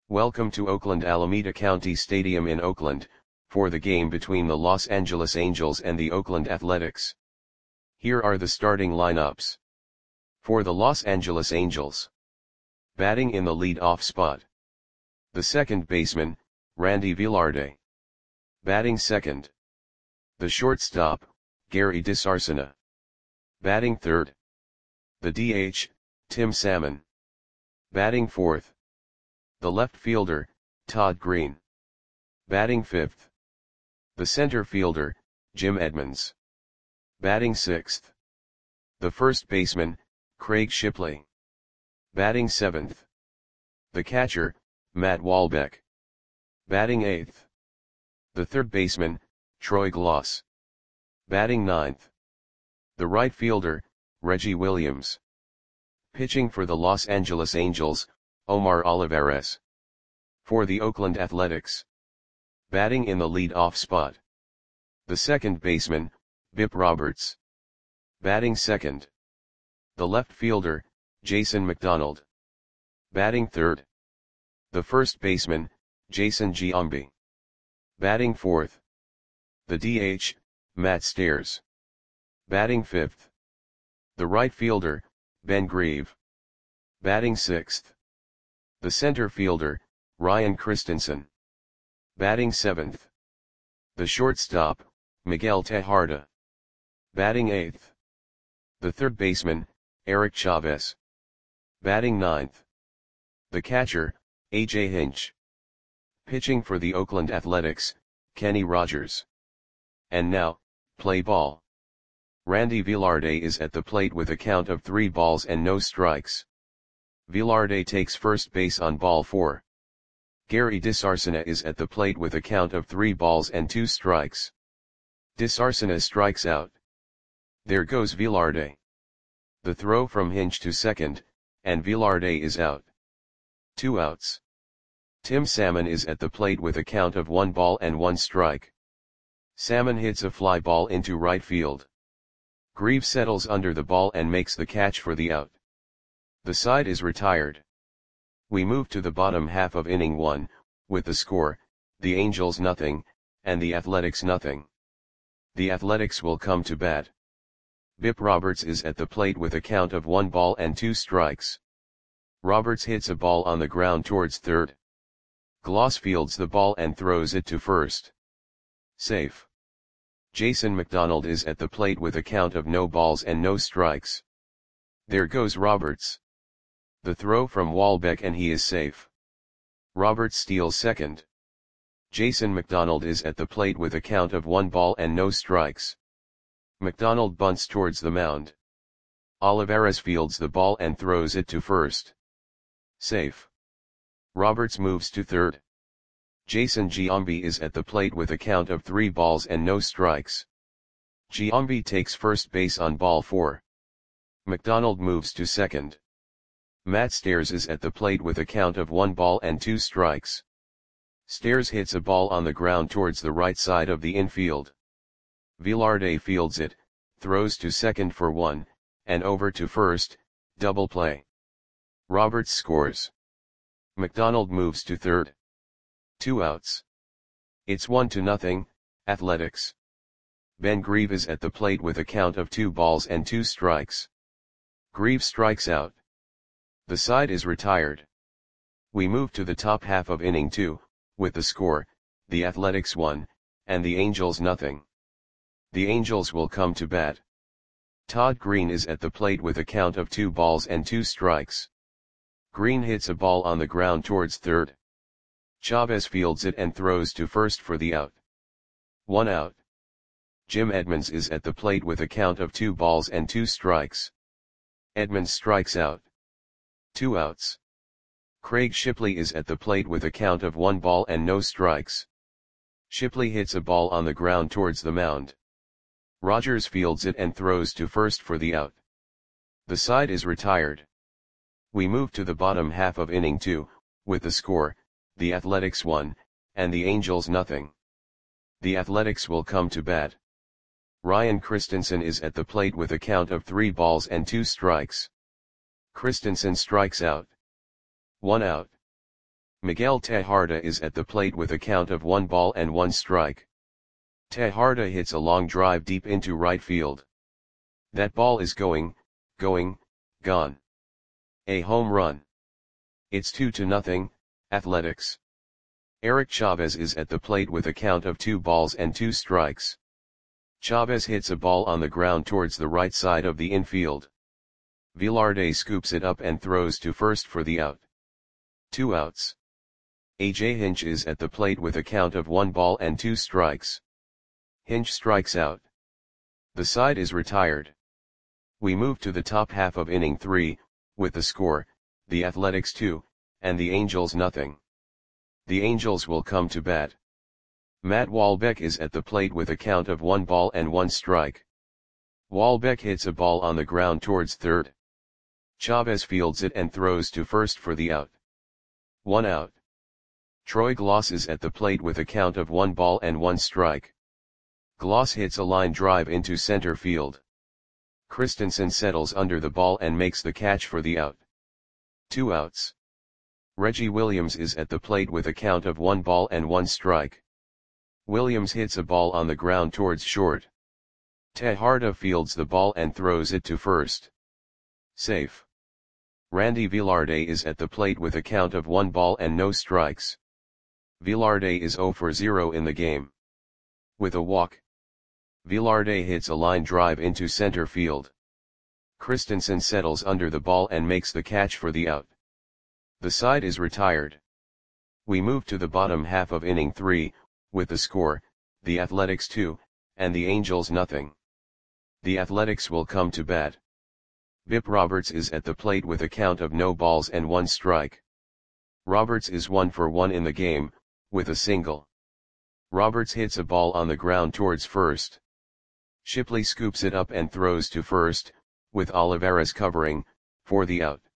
Welcome to Oakland Alameda County Stadium in Oakland, for the game between the Los Angeles Angels and the Oakland Athletics. Here are the starting lineups. For the Los Angeles Angels. Batting in the lead-off spot. The second baseman, Randy Velarde. Batting second. The shortstop, Gary DiSarcina. Batting third. The DH, Tim Salmon. Batting fourth. The left fielder, Todd Green. Batting fifth. The center fielder, Jim Edmonds. Batting sixth. The first baseman, Craig Shipley. Batting seventh. The catcher, Matt Walbeck. Batting eighth. The third baseman, Troy Gloss. Batting ninth. The right fielder, Reggie Williams. Pitching for the Los Angeles Angels, Omar Olivares. For the Oakland Athletics. Batting in the lead-off spot. The second baseman, Bip Roberts. Batting second. The left fielder, Jason McDonald. Batting third. The first baseman, Jason Giambi. Batting fourth. The DH, Matt Stairs. Batting fifth. The right fielder, Ben Grieve. Batting sixth. The center fielder, Ryan Christensen. Batting seventh. The shortstop, Miguel Tejada. Batting eighth. The third baseman, Eric Chavez. Batting ninth. The catcher, A.J. Hinch. Pitching for the Oakland Athletics, Kenny Rogers. And now, play ball. Randy Velarde is at the plate with a count of 3 balls and no strikes. Velarde takes first base on ball 4. Gary DiSarcina is at the plate with a count of 3 balls and 2 strikes. DiSarcina strikes out. There goes Velarde. The throw from Hinch to second, and Velarde is out. 2 outs. Tim Salmon is at the plate with a count of 1 ball and 1 strike. Salmon hits a fly ball into right field. Grieve settles under the ball and makes the catch for the out. The side is retired. We move to the bottom half of inning 1, with the score, the Angels nothing, and the Athletics nothing. The Athletics will come to bat. Bip Roberts is at the plate with a count of 1 ball and 2 strikes. Roberts hits a ball on the ground towards third. Gloss fields the ball and throws it to first. Safe. Jason McDonald is at the plate with a count of no balls and no strikes. There goes Roberts. The throw from Walbeck and he is safe. Roberts steals second. Jason McDonald is at the plate with a count of 1 ball and no strikes. McDonald bunts towards the mound. Olivares fields the ball and throws it to first. Safe. Roberts moves to third. Jason Giambi is at the plate with a count of 3 balls and no strikes. Giambi takes first base on ball 4. McDonald moves to second. Matt Stairs is at the plate with a count of 1 ball and 2 strikes. Stairs hits a ball on the ground towards the right side of the infield. Velarde fields it, throws to second for 1, and over to first, double play. Roberts scores. McDonald moves to third. 2 outs. It's 1-0, Athletics. Ben Grieve is at the plate with a count of 2 balls and 2 strikes. Grieve strikes out. The side is retired. We move to the top half of inning 2, with the score, the Athletics 1, and the Angels nothing. The Angels will come to bat. Todd Green is at the plate with a count of 2 balls and 2 strikes. Green hits a ball on the ground towards third. Chavez fields it and throws to first for the out. 1 out. Jim Edmonds is at the plate with a count of 2 balls and 2 strikes. Edmonds strikes out. 2 outs. Craig Shipley is at the plate with a count of 1 ball and no strikes. Shipley hits a ball on the ground towards the mound. Rogers fields it and throws to first for the out. The side is retired. We move to the bottom half of inning 2, with the score, the Athletics 1, and the Angels nothing. The Athletics will come to bat. Ryan Christensen is at the plate with a count of 3 balls and 2 strikes. Christensen strikes out. 1 out. Miguel Tejada is at the plate with a count of 1 ball and 1 strike. Tejada hits a long drive deep into right field. That ball is gone. A home run. It's 2-0, Athletics. Eric Chavez is at the plate with a count of 2 balls and 2 strikes. Chavez hits a ball on the ground towards the right side of the infield. Velarde scoops it up and throws to first for the out. 2 outs. AJ Hinch is at the plate with a count of 1 ball and 2 strikes. Hinch strikes out. The side is retired. We move to the top half of inning 3, with the score, the Athletics 2, and the Angels nothing. The Angels will come to bat. Matt Walbeck is at the plate with a count of 1 ball and 1 strike. Walbeck hits a ball on the ground towards third. Chavez fields it and throws to first for the out. 1 out. Troy Gloss is at the plate with a count of 1 ball and 1 strike. Gloss hits a line drive into center field. Christensen settles under the ball and makes the catch for the out. 2 outs. Reggie Williams is at the plate with a count of 1 ball and 1 strike. Williams hits a ball on the ground towards short. Tejada fields the ball and throws it to first. Safe. Randy Velarde is at the plate with a count of 1 ball and no strikes. Velarde is 0 for 0 in the game. With a walk. Velarde hits a line drive into center field. Christensen settles under the ball and makes the catch for the out. The side is retired. We move to the bottom half of inning 3, with the score, the Athletics 2, and the Angels nothing. The Athletics will come to bat. Bip Roberts is at the plate with a count of no balls and 1 strike. Roberts is 1 for 1 in the game, with a single. Roberts hits a ball on the ground towards first. Shipley scoops it up and throws to first, with Olivares covering, for the out.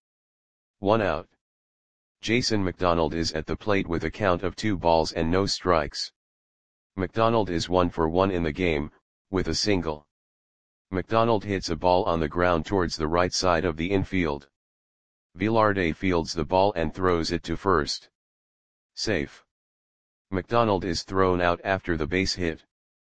1 out. Jason McDonald is at the plate with a count of 2 balls and no strikes. McDonald is 1 for 1 in the game, with a single. McDonald hits a ball on the ground towards the right side of the infield. Velarde fields the ball and throws it to first. Safe. McDonald is thrown out after the base hit.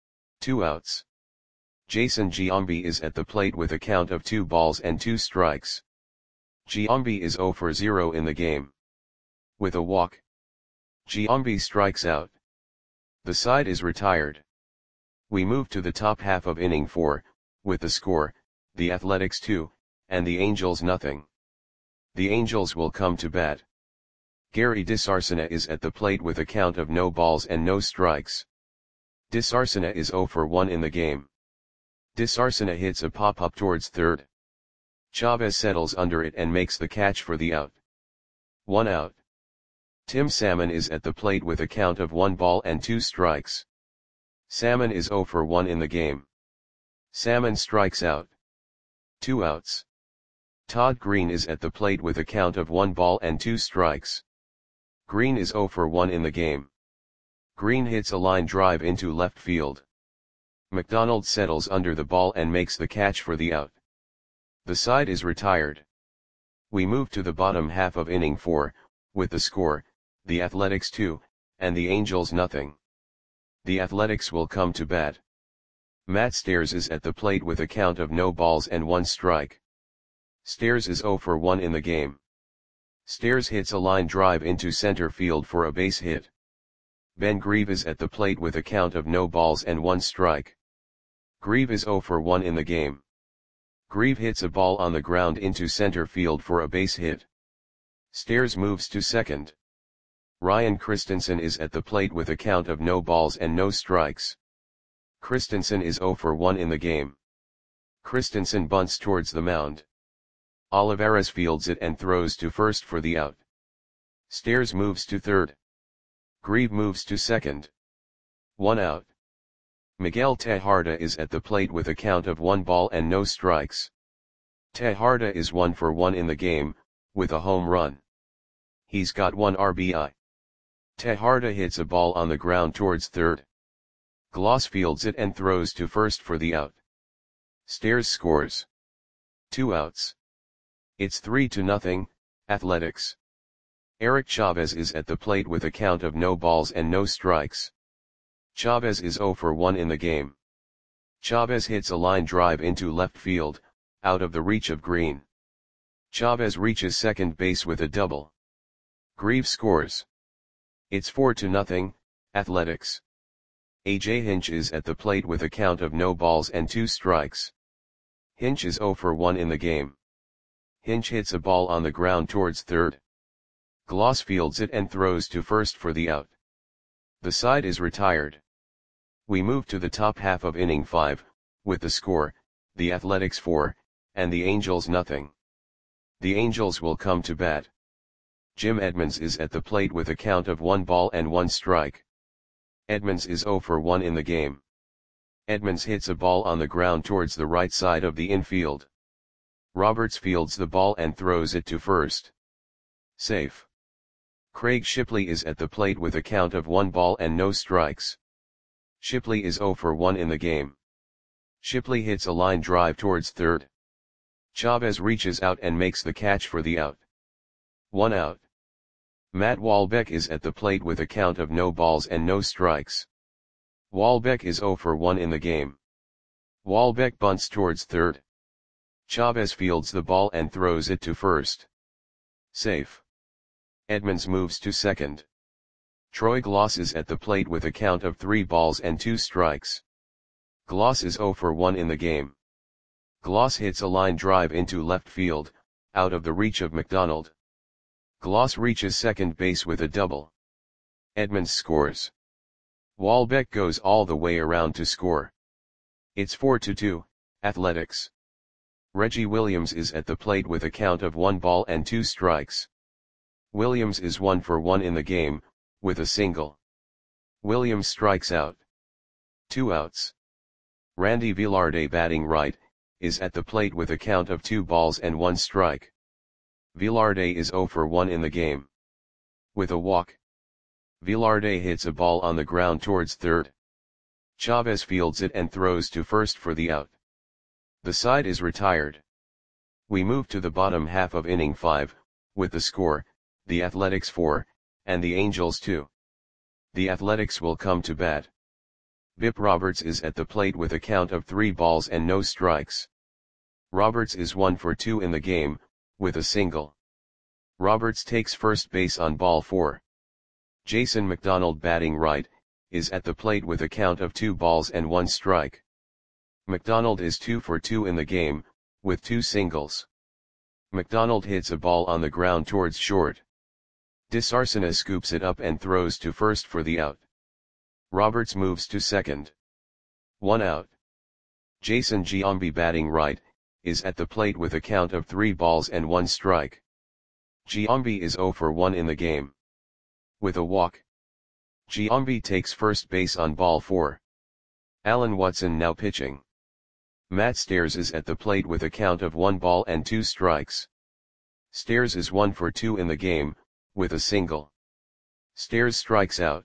2 outs. Jason Giambi is at the plate with a count of 2 balls and 2 strikes. Giambi is 0 for 0 in the game. With a walk. Giambi strikes out. The side is retired. We move to the top half of inning 4, with the score, the Athletics 2, and the Angels nothing. The Angels will come to bat. Gary DeSarcina is at the plate with a count of no balls and no strikes. DeSarcina is 0 for 1 in the game. DeSarcina hits a pop-up towards third. Chavez settles under it and makes the catch for the out. 1 out. Tim Salmon is at the plate with a count of 1 ball and 2 strikes. Salmon is 0 for 1 in the game. Salmon strikes out. 2 outs. Todd Green is at the plate with a count of 1 ball and 2 strikes. Green is 0 for 1 in the game. Green hits a line drive into left field. McDonald settles under the ball and makes the catch for the out. The side is retired. We move to the bottom half of inning 4, with the score, the Athletics 2, and the Angels nothing. The Athletics will come to bat. Matt Stairs is at the plate with a count of no balls and 1 strike. Stairs is 0 for 1 in the game. Stairs hits a line drive into center field for a base hit. Ben Grieve is at the plate with a count of no balls and 1 strike. Grieve is 0 for 1 in the game. Grieve hits a ball on the ground into center field for a base hit. Stairs moves to second. Ryan Christensen is at the plate with a count of no balls and no strikes. Christensen is 0 for 1 in the game. Christensen bunts towards the mound. Olivares fields it and throws to first for the out. Stairs moves to third. Grieve moves to second. 1 out. Miguel Tejada is at the plate with a count of 1 ball and no strikes. Tejada is 1 for 1 in the game, with a home run. He's got 1 RBI. Tejada hits a ball on the ground towards third. Gloss fields it and throws to first for the out. Stairs scores. 2 outs. It's 3-0, Athletics. Eric Chavez is at the plate with a count of no balls and no strikes. Chavez is 0 for 1 in the game. Chavez hits a line drive into left field, out of the reach of Green. Chavez reaches second base with a double. Grieve scores. It's 4-0, Athletics. A.J. Hinch is at the plate with a count of no balls and 2 strikes. Hinch is 0 for 1 in the game. Hinch hits a ball on the ground towards third. Gloss fields it and throws to first for the out. The side is retired. We move to the top half of inning 5, with the score, the Athletics 4, and the Angels nothing. The Angels will come to bat. Jim Edmonds is at the plate with a count of 1 ball and 1 strike. Edmonds is 0 for 1 in the game. Edmonds hits a ball on the ground towards the right side of the infield. Roberts fields the ball and throws it to first. Safe. Craig Shipley is at the plate with a count of 1 ball and no strikes. Shipley is 0 for 1 in the game. Shipley hits a line drive towards third. Chavez reaches out and makes the catch for the out. 1 out. Matt Walbeck is at the plate with a count of no balls and no strikes. Walbeck is 0 for 1 in the game. Walbeck bunts towards third. Chavez fields the ball and throws it to first. Safe. Edmonds moves to second. Troy Gloss is at the plate with a count of 3 balls and 2 strikes. Gloss is 0 for 1 in the game. Gloss hits a line drive into left field, out of the reach of McDonald. Gloss reaches second base with a double. Edmonds scores. Walbeck goes all the way around to score. It's 4-2, Athletics. Reggie Williams is at the plate with a count of 1 ball and 2 strikes. Williams is 1 for 1 in the game, with a single. Williams strikes out. 2 outs. Randy Velarde batting right, is at the plate with a count of 2 balls and 1 strike. Velarde is 0 for 1 in the game. With a walk. Velarde hits a ball on the ground towards third. Chavez fields it and throws to first for the out. The side is retired. We move to the bottom half of inning 5, with the score, the Athletics 4, and the Angels 2. The Athletics will come to bat. Bip Roberts is at the plate with a count of 3 balls and no strikes. Roberts is 1 for 2 in the game, with a single. Roberts takes first base on ball 4. Jason McDonald batting right, is at the plate with a count of 2 balls and 1 strike. McDonald is 2 for 2 in the game, with 2 singles. McDonald hits a ball on the ground towards short. DeSarcina scoops it up and throws to first for the out. Roberts moves to second. 1 out. Jason Giambi batting right, is at the plate with a count of 3 balls and 1 strike. Giambi is 0 for 1 in the game. With a walk. Giambi takes first base on ball 4. Alan Watson now pitching. Matt Stairs is at the plate with a count of 1 ball and 2 strikes. Stairs is 1 for 2 in the game, with a single. Stairs strikes out.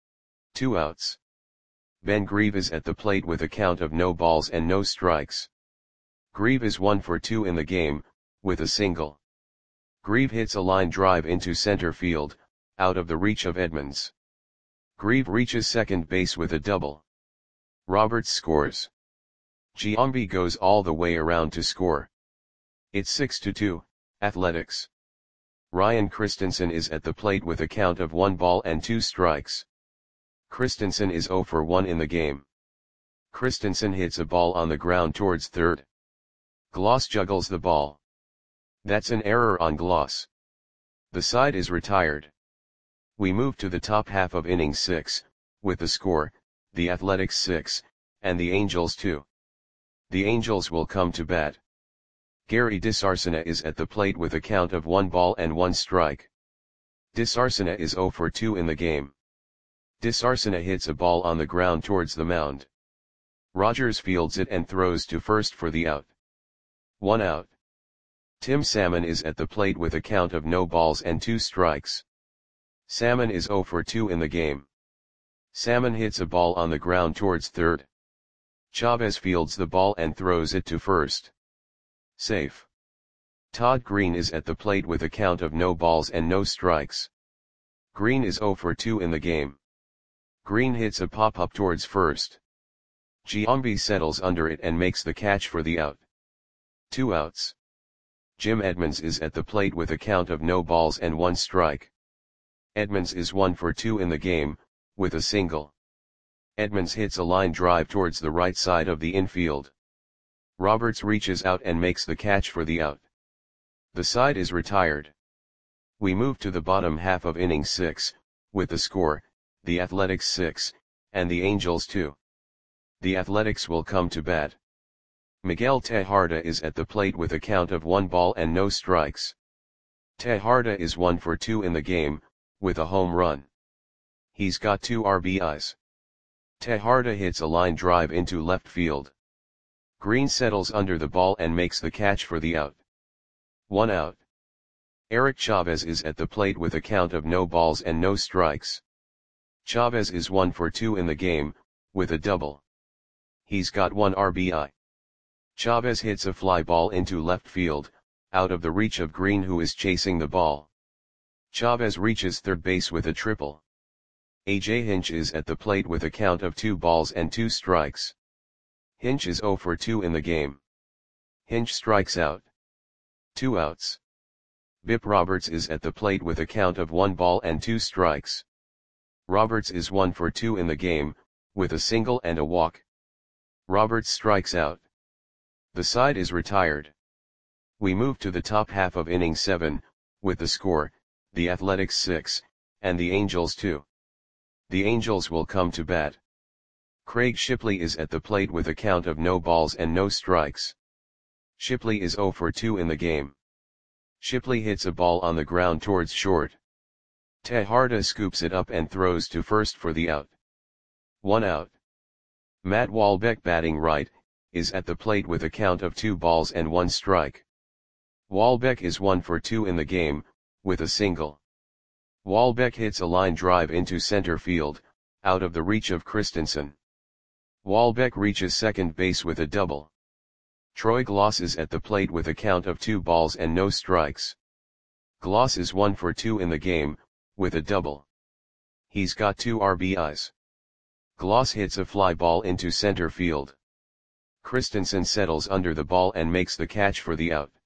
2 outs. Ben Grieve is at the plate with a count of no balls and no strikes. Grieve is 1 for 2 in the game, with a single. Grieve hits a line drive into center field, out of the reach of Edmonds. Grieve reaches second base with a double. Roberts scores. Giambi goes all the way around to score. It's 6-2, Athletics. Ryan Christensen is at the plate with a count of 1 ball and 2 strikes. Christensen is 0 for 1 in the game. Christensen hits a ball on the ground towards third. Gloss juggles the ball. That's an error on Gloss. The side is retired. We move to the top half of inning 6, with the score, the Athletics 6, and the Angels 2. The Angels will come to bat. Gary DeSarcina is at the plate with a count of 1 ball and 1 strike. DeSarcina is 0 for 2 in the game. DeSarcina hits a ball on the ground towards the mound. Rogers fields it and throws to first for the out. 1 out. Tim Salmon is at the plate with a count of no balls and 2 strikes. Salmon is 0 for 2 in the game. Salmon hits a ball on the ground towards third. Chavez fields the ball and throws it to first. Safe. Todd Green is at the plate with a count of no balls and no strikes. Green is 0 for 2 in the game. Green hits a pop-up towards first. Giambi settles under it and makes the catch for the out. 2 outs. Jim Edmonds is at the plate with a count of no balls and 1 strike. Edmonds is 1 for 2 in the game, with a single. Edmonds hits a line drive towards the right side of the infield. Roberts reaches out and makes the catch for the out. The side is retired. We move to the bottom half of inning 6, with the score, the Athletics 6, and the Angels 2. The Athletics will come to bat. Miguel Tejada is at the plate with a count of 1 ball and no strikes. Tejada is 1 for 2 in the game, with a home run. He's got 2 RBIs. Tejada hits a line drive into left field. Green settles under the ball and makes the catch for the out. 1 out. Eric Chavez is at the plate with a count of no balls and no strikes. Chavez is 1 for 2 in the game, with a double. He's got 1 RBI. Chavez hits a fly ball into left field, out of the reach of Green, who is chasing the ball. Chavez reaches third base with a triple. A.J. Hinch is at the plate with a count of 2 balls and 2 strikes. Hinch is 0 for 2 in the game. Hinch strikes out. 2 outs. Bip Roberts is at the plate with a count of 1 ball and 2 strikes. Roberts is 1 for 2 in the game, with a single and a walk. Roberts strikes out. The side is retired. We move to the top half of inning 7, with the score, the Athletics 6, and the Angels 2. The Angels will come to bat. Craig Shipley is at the plate with a count of no balls and no strikes. Shipley is 0 for 2 in the game. Shipley hits a ball on the ground towards short. Tejada scoops it up and throws to first for the out. 1 out. Matt Walbeck, batting right, is at the plate with a count of 2 balls and 1 strike. Walbeck is 1 for 2 in the game, with a single. Walbeck hits a line drive into center field, out of the reach of Christensen. Walbeck reaches second base with a double. Troy Gloss is at the plate with a count of 2 balls and no strikes. Gloss is 1 for 2 in the game, with a double. He's got 2 RBIs. Gloss hits a fly ball into center field. Christensen settles under the ball and makes the catch for the out.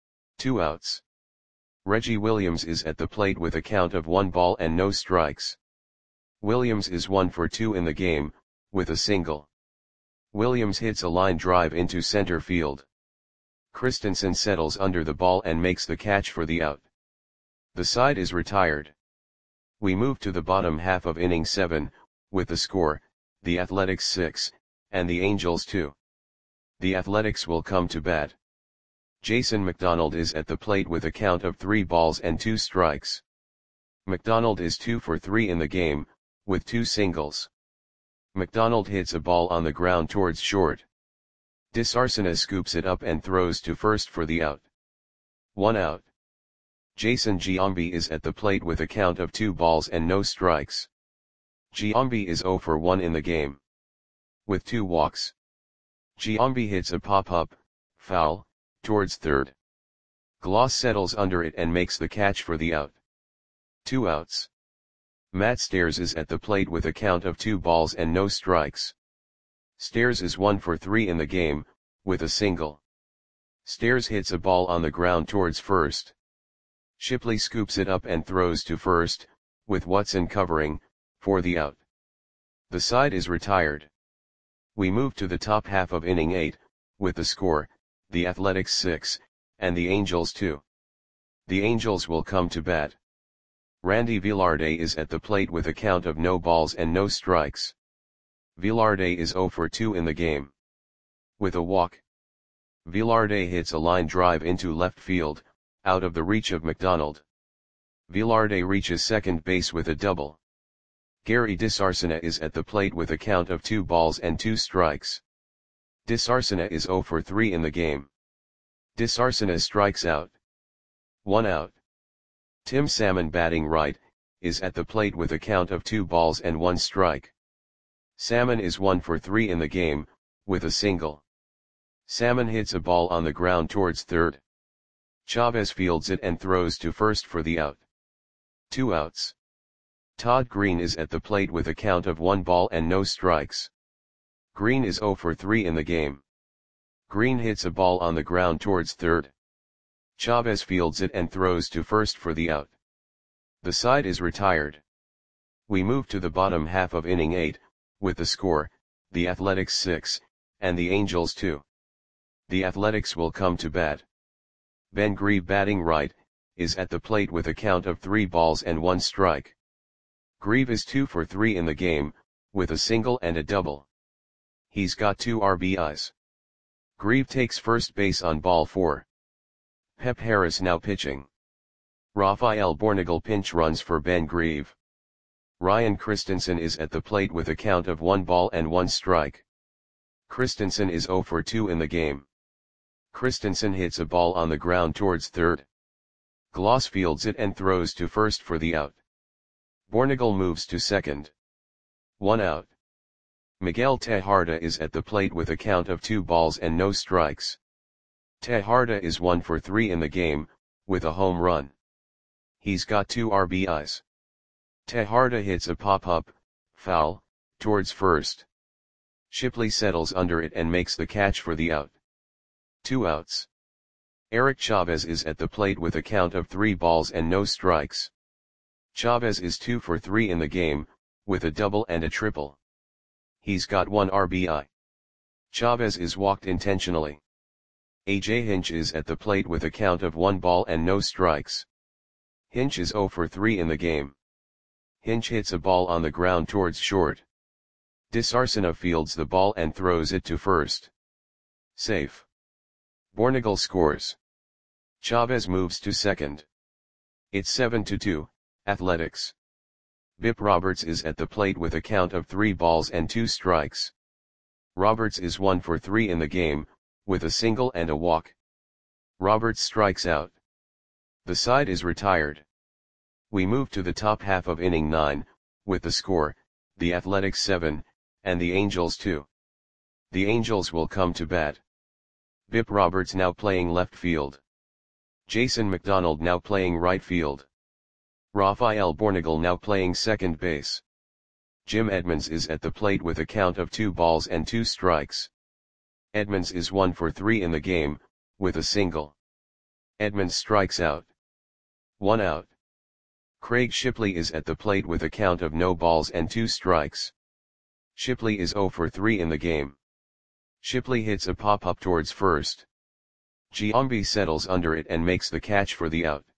2 outs. Reggie Williams is at the plate with a count of 1 ball and no strikes. Williams is 1 for 2 in the game, with a single. Williams hits a line drive into center field. Christensen settles under the ball and makes the catch for the out. The side is retired. We move to the bottom half of inning 7, with the score, the Athletics 6, and the Angels 2. The Athletics will come to bat. Jason McDonald is at the plate with a count of 3 balls and 2 strikes. McDonald is 2 for 3 in the game, with 2 singles. McDonald hits a ball on the ground towards short. DeSarcina scoops it up and throws to first for the out. 1 out. Jason Giambi is at the plate with a count of 2 balls and no strikes. Giambi is 0 for 1 in the game, with 2 walks. Giambi hits a pop-up, foul, towards third. Gloss settles under it and makes the catch for the out. 2 outs. Matt Stairs is at the plate with a count of 2 balls and no strikes. Stairs is 1 for 3 in the game, with a single. Stairs hits a ball on the ground towards first. Shipley scoops it up and throws to first, with Watson covering, for the out. The side is retired. We move to the top half of inning 8, with the score, the Athletics 6, and the Angels 2. The Angels will come to bat. Randy Velarde is at the plate with a count of no balls and no strikes. Velarde is 0 for 2 in the game, with a walk. Velarde hits a line drive into left field, out of the reach of McDonald. Velarde reaches second base with a double. Gary DeSarcina is at the plate with a count of 2 balls and 2 strikes. DeSarcina is 0 for 3 in the game. DeSarcina strikes out. 1 out. Tim Salmon, batting right, is at the plate with a count of 2 balls and 1 strike. Salmon is 1 for 3 in the game, with a single. Salmon hits a ball on the ground towards third. Chavez fields it and throws to first for the out. 2 outs. Todd Green is at the plate with a count of 1 ball and no strikes. Green is 0 for 3 in the game. Green hits a ball on the ground towards third. Chavez fields it and throws to first for the out. The side is retired. We move to the bottom half of inning 8, with the score, the Athletics 6, and the Angels 2. The Athletics will come to bat. Ben Grieve, batting right, is at the plate with a count of 3 balls and 1 strike. Grieve is 2 for 3 in the game, with a single and a double. He's got 2 RBIs. Grieve takes first base on ball 4. Pep Harris now pitching. Rafael Bornagel pinch runs for Ben Grieve. Ryan Christensen is at the plate with a count of 1 ball and 1 strike. Christensen is 0 for 2 in the game. Christensen hits a ball on the ground towards third. Gloss fields it and throws to first for the out. Bornagel moves to second. 1 out. Miguel Tejada is at the plate with a count of 2 balls and no strikes. Tejada is 1 for 3 in the game, with a home run. He's got 2 RBIs. Tejada hits a pop-up, foul, towards first. Shipley settles under it and makes the catch for the out. 2 outs. Eric Chavez is at the plate with a count of 3 balls and no strikes. Chavez is 2 for 3 in the game, with a double and a triple. He's got 1 RBI. Chavez is walked intentionally. A.J. Hinch is at the plate with a count of 1 ball and no strikes. Hinch is 0 for 3 in the game. Hinch hits a ball on the ground towards short. DeSarcina fields the ball and throws it to first. Safe. Bornagel scores. Chavez moves to second. It's 7-2, Athletics. Bip Roberts is at the plate with a count of 3 balls and 2 strikes. Roberts is 1 for 3 in the game, with a single and a walk. Roberts strikes out. The side is retired. We move to the top half of inning 9, with the score, the Athletics 7, and the Angels 2. The Angels will come to bat. Bip Roberts now playing left field. Jason McDonald now playing right field. Rafael Bornagel now playing second base. Jim Edmonds is at the plate with a count of 2 balls and 2 strikes. Edmonds is 1 for 3 in the game, with a single. Edmonds strikes out. 1 out. Craig Shipley is at the plate with a count of no balls and 2 strikes. Shipley is 0 for 3 in the game. Shipley hits a pop-up towards first. Giambi settles under it and makes the catch for the out.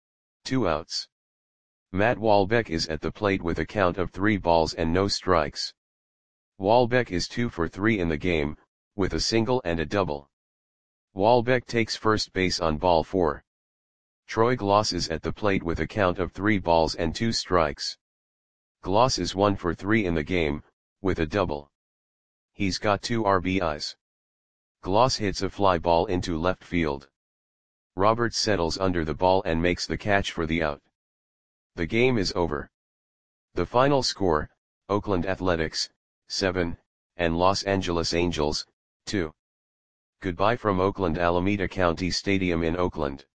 2 outs. Matt Walbeck is at the plate with a count of 3 balls and no strikes. Walbeck is 2 for 3 in the game, with a single and a double. Walbeck takes first base on ball 4. Troy Gloss is at the plate with a count of 3 balls and 2 strikes. Gloss is 1 for 3 in the game, with a double. He's got 2 RBIs. Gloss hits a fly ball into left field. Roberts settles under the ball and makes the catch for the out. The game is over. The final score, Oakland Athletics, 7, and Los Angeles Angels, 2. Goodbye from Oakland Alameda County Stadium in Oakland.